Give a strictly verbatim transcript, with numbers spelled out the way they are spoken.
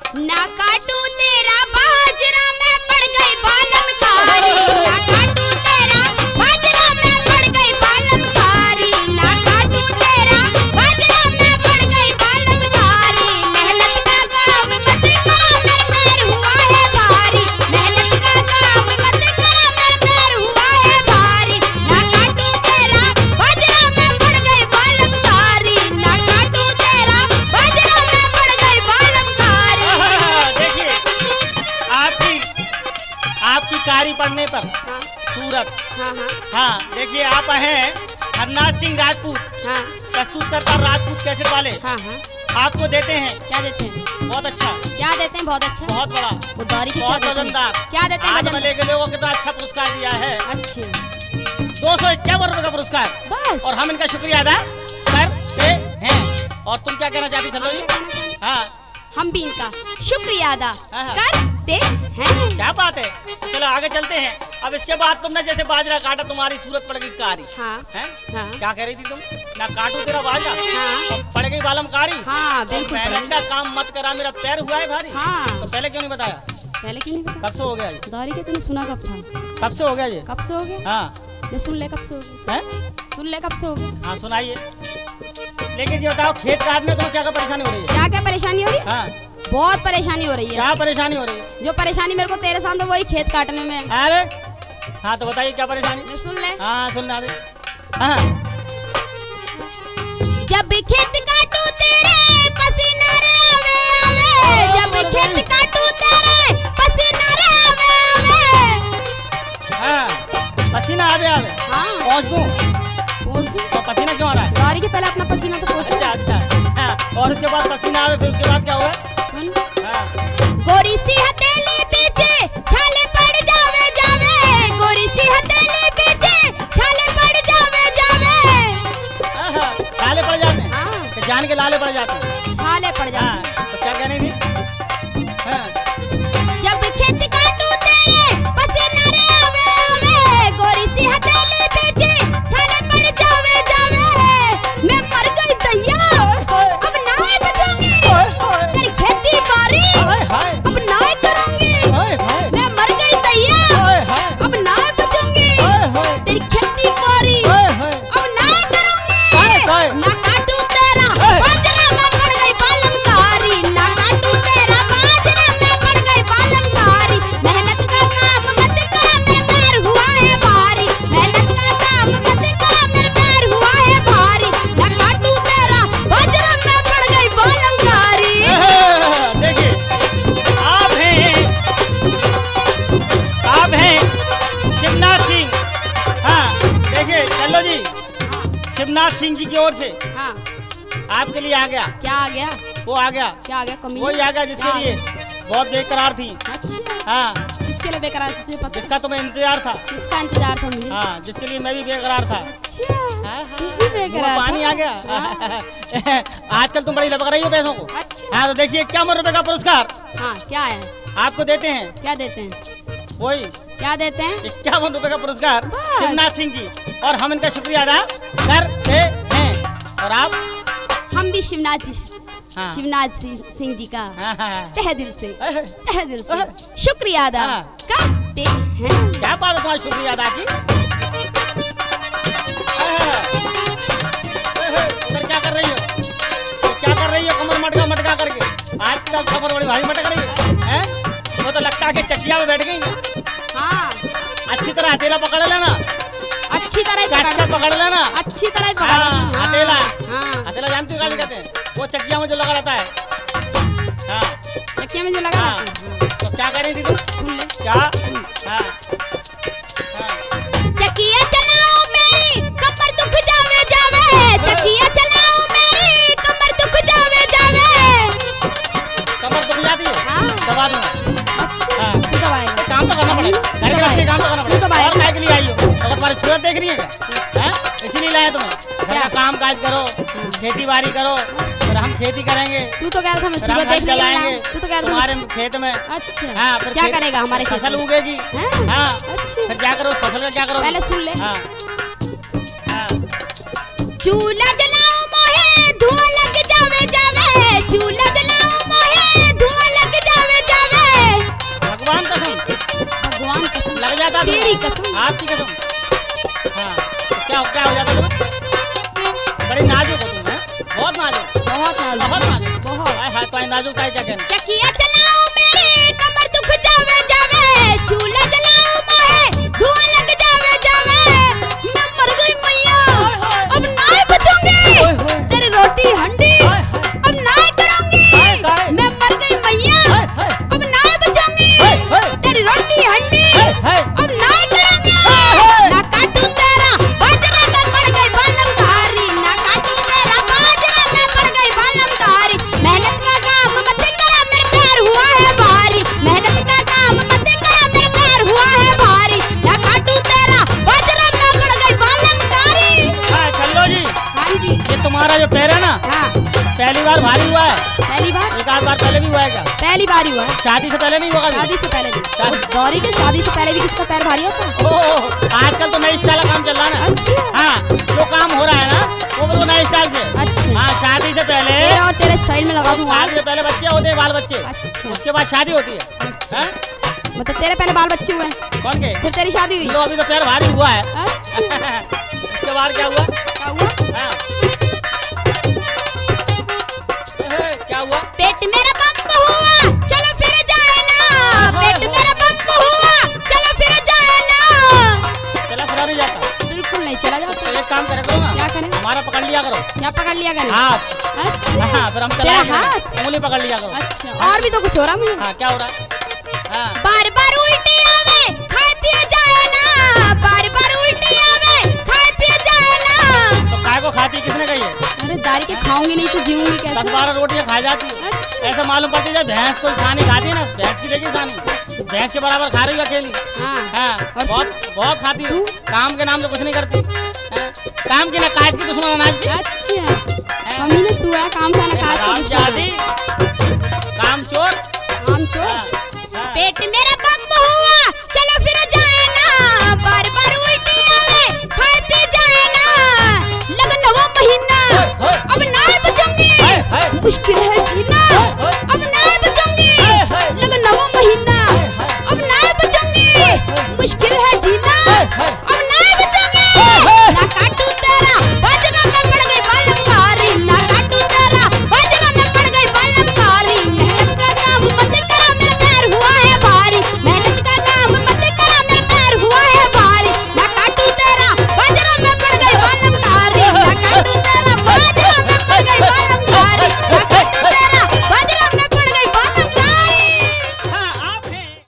ना काटू तेरा बाजरा में पड़ गई बालम कारी, ना काटू तेरा बाजरा में पड़ गई बालम कारी, ना काटू तेरा बाजरा में पड़ गई बालम कारी। मेहनत का काम मत करो मेरे पैर हुआ है भारी, मेहनत का काम मत करो मेरे पैर हुआ है भारी। ना काटू तेरा बाजरा में पड़ गई बालम कारी, ना काटू तेरा बाजरा में पड़ गई बालम कारी। देखिए आपकी आपकी कारी पड़ने पर हाँ सूरत। हाँ हाँ हाँ देखिए आप हैं हरनाथ सिंह राजपूत, हाँ प्रस्तुत सरकार राजपूत कैसेट वाले। हाँ हाँ आपको देते हैं क्या देते हैं? बहुत अच्छा, क्या देते हैं? बहुत अच्छा, बहुत बड़ा, वो दारी की बहुत क्या देते हैं? वजनदार। क्या देते हैं? आज वजन वाले के लोगों को कितना अच्छा पुरस्कार दिया है, अच्छे दो सौ इक्यावन रुपए का पुरस्कार, बस। और हम इनका शुक्रिया अदा करते हैं। और तुम क्या कहना चाहती चलो जी? हाँ हम भी इनका शुक्रिया अदा हाँ। करते हैं। क्या बात है, चलो आगे चलते हैं। अब इसके बाद तुमने जैसे बाजरा काटा तुम्हारी सूरत पड़ गई कारी, हाँ हैं? हाँ क्या कह रही थी तुम? ना काटू तेरा बाजरा हाँ और पड़ गई बालम कारी। हाँ और बिल्कुल मेहनत पड़ेगी। का काम मत करा मेरा पैर हुआ है भारी। हाँ तो पहले क्यों नहीं बताया? पहले क्यों नहीं पता? कब से हो गया ये? दारी के तूने सुना कब था? कब से हो गया ये? कब से हो गया? हाँ ये सुन ले कब से हो गया? हैं? सुन ले कब से हो गया? हाँ सुनाइए। लेकिन ये बताओ खेत काटने में क्या क्या परेशानी हो रही है? क्या क्या परेशानी हो रही है? हाँ बहुत परेशानी हो रही है। क्या परेशानी हो रही है? जो परेशानी मेरे को तेरे साथ है वही खेत काटने में है। अरे हाँ तो बताइए क्या परेशानी? मैं सुन ले। हाँ सुनना दे। हाँ जब खेत काटू तेरे पसीना रे आवे आवे, जब खेत काटू तेरे पसीना रे आवे आवे। हाँ पसीना आवे आवे हाँ पहुँच दूँ पोंछ दूं। तो पसीना क्यों आ रहा है? दारी के पहले अपना पसीना तो पोंछ ले। अच्छा अच्छा हाँ, और उसके बाद पसीना आवे फिर उसके बाद क्या हुआ? सुन। हाँ गोरी सी हथेली पीछे छाले पड़ जावे जावे, गोरी सी हथेली पीछे छाले पड़ जावे जावे। हाँ, हाँ, लाले पड़ जाते हैं हाँ कि जान के लाले पड़ जाते हैं। छाले पड़ हाँ जावे। तो क्या कहनी थी? हाँ जब खेत काटू तेरे पसीना रे आवे आवे, गोरी सी हथेली पीछे छाले पड़ जावे जावे। मैं मर गई दैया अब नाय बचूंगी, तेरी खेती बाड़ी हाय हाय अब नाय करूंगी। हाय हाय मैं मर गई दैया हाय हाय अब नाय बचूंगी, हाय हाय तेरी खेती बाड़ी हाय हाय अब नाय करूंगी। हाय हाय ना काटू तेरा बाजरा में पड़ गई बालम कारी, ना काटू तेरा बाजरा में पड़ गई बालम कारी। मेहनत का काम मत करो मेरे पैर हुआ है भारी, मेहनत का काम मत करो मेरे पैर हुआ है भारी। ना काटू तेरा बाजरा में पड़ गई बालम कारी। देखिए आप हैं आप हैं शिवनाथ सिंह। हाँ देखिए चलो जी, शिवनाथ सिंह जी की ओर से हाँ आपके लिए आ गया, क्या आ गया? वो आ गया, क्या आ गया? कमी वही आ गया जिसके लिए बहुत बेकरार थी। अच्छा हाँ किसके लिए बेकरार थी तुझे पता? जिसका तुम्हें इंतजार था। किसका इंतजार था मुझे? हाँ जिसके लिए मैं भी बेकरार था। अच्छा हाँ, तू हाँ, भी मुँह में बेकरार पानी था? आ गया। आजकल तुम बड़ी लपक रही हो पैसों को। अच्छा हाँ तो देखिए इक्यावन रुपए का पुरस्कार हाँ क्या है? आपको देते हैं, क्या देते हैं? वही क्या देते हैं? इक्यावन रुपए का पुरस्कार बस। शिवनाथ सिंह जी, और हम इनका शुक्रिया अदा करते हैं। और आप? हम भी शिवनाथ जी हाँ। शिवनाथ सिंह सिंह जी का हाँ, हाँ, हाँ। तहे दिल से अहे, तहे दिल से शुक्रिया अदा हाँ। करते हैं। क्या बात है तुम्हारी शुक्रिया अदा की? अहे, अहे, उधर क्या कर रही हो? क्या कर रही हो कमर मटका मटका करके? आजकल खबर बड़ी भारी मटक रही है, हैं? वो तो लगता है कि चकिया में बैठ गई। हाँ अच्छी तरह हथेला पकड़ लेना, अच्छी तरह ही काट पकड़ कर पकड़ लेना। अच्छी तरह ही पकड़ हाँ, हाँ, हथेला। हाँ हथेला जानती हो क्या कहते हैं? वो चकिया में जो लगा रहता है। हाँ चक्के में जो लगा हाँ। रहता है। तो क्या कह रही थी तुम? सुन ले। क्या? हाँ हाँ चकिया चलाओ मेरी कमर दुख जावे जावे, चकिया चलाओ मेरी कमर दुख जावे जावे। कमर दुख जाती है? हाँ। दबा दूंगा। अच्छा हाँ। तू दबाएगा? काम तो करना पड़ेगा, घर के रस्ते काम तो करना तू पड़ेगा। दबाएगा? और काय के लिए आई हो? अगर तुम्हारी सूरत देख रही है क्या? हैं? इसीलिए लाया तुम्हें। घर का काम काज करो, खेती बाड़ी करो, और हम खेती करेंगे। तू तो कह रहा था मैं फिर हम सूरत घर देखने के लिए चलाएंगे आया। तू तो कह रहा था तुम्हारे मैं- खेत में। अच्छा हाँ फिर क्या खेत- करेगा हमारे खेत फसल में? उगेगी। हैं? हाँ अच्छा फिर क्या करो फसल का क्या करो? पहले सुन ले। हाँ हाँ चूल्हा जलाओ मोहे धुआं लग जावे जावे, चूल्हा जलाओ मोहे धुआं लग तेरी कसम। आपकी कसम। हाँ तो क्या क्या हो जाता तुम्हें? बड़ी नाजुक हो तुम, हैं? बहुत नाजुक। बहुत नाजुक। बहुत नाजुक। बहुत। हाय हाय तो नाजुक का है क्या कहना? चकिया चलाओ मेरे कमर दुख जावे जावे, चूल्हा जलाओ माहे धुआं लग जावे जावे। मैं मर गई मैया अब ना बचूंगी, तेरी रोटी हंडी अब ना करूंगी। मैं मर गई मैया अब ना बचूंगी, तेरी रोटी हंडी अब ना करूंगी। ना काटू तेरा बाजरा में पड़ गई बालम धारी, ना काटू तेरा बाजरा में पड़ गई बालम धारी। मेहनत का काम मत करा मेरे पैर हुआ है भारी, मेहनत का काम मत करा मेरे पैर हुआ है भारी। ना काटू तेरा बाजरा में पड़ गई बालम धारी। हाँ चलो जी। हाँ जी। ये तुम्हारा जो पैर है ना, हाँ पहली बार भारी हुआ है? पहली बार? एक आध बार पहले भी हुआ है क्या? पहली बार ही हुआ है। शादी से पहले नहीं हुआ कभी? शादी से पहले भी। शादी- गौरी के शादी से पहले भी किसका पैर भारी होता है? ओह, आजकल तो नई स्टाइल का काम चल रहा है ना। अच्छा। हाँ जो काम हो रहा है ना वो बिल्कुल नए स्टाइल से। अच्छा। हाँ शादी से पहले, तेरा और तेरे स्टाइल में लगा दूंगा। शादी से पहले बच्चे होते हैं, बाल बच्चे। अच्छा। उसके बाद शादी होती है। हाँ? मतलब तेरे पहले बाल बच्चे हुए, कौन के? फिर तेरी शादी हुई। तो अभी तो पैर भारी हुआ है। अच्छा। उसके बाद क्या हुआ? क्या हुआ? हाँ। एहे, क्या हुआ? पेट मेरा बम हुआ चलो फिर जाए ना, पेट मेरा बम हुआ चलो फिर जाए ना। चला फिरा नहीं जाता? बिल्कुल नहीं चला तो जाता। एक काम करे करो ना, क्या करें? हमारा पकड़ लिया करो। क्या पकड़ लिया करें? हाथ। अच्छा। हाँ फिर हम तेरा चला हाथ? उंगली पकड़ लिया करो। अच्छा। और भी तो कुछ हो रहा मुझे। हाँ क्या हो रहा है? हाँ बार बार उल्टी आवे खाए पिए जाए ना, बार बार उल्टी आवे खाए पिए जाए ना। तो काय को खाती किसने कही है? अरे दारी के खाऊंगी नहीं तो जीऊंगी दस कैसे? बारह रोटियां खा जाती है। अच्छा। ऐसा मालूम पड़ती है भैंस कोई खानी खाती है ना, भैंस की देखी खानी, भैंस के बराबर खा रही है अकेली। हाँ। हाँ और बहुत बहुत खाती है। काम के नाम से कुछ नहीं करती। हाँ, काम की ना काट की दुश्मन अनाज की। अच्छा। मम्मी ने तू है काम खाना काज का काम दुश्मन है। जादी, काम चोर। काम चोर। हाँ।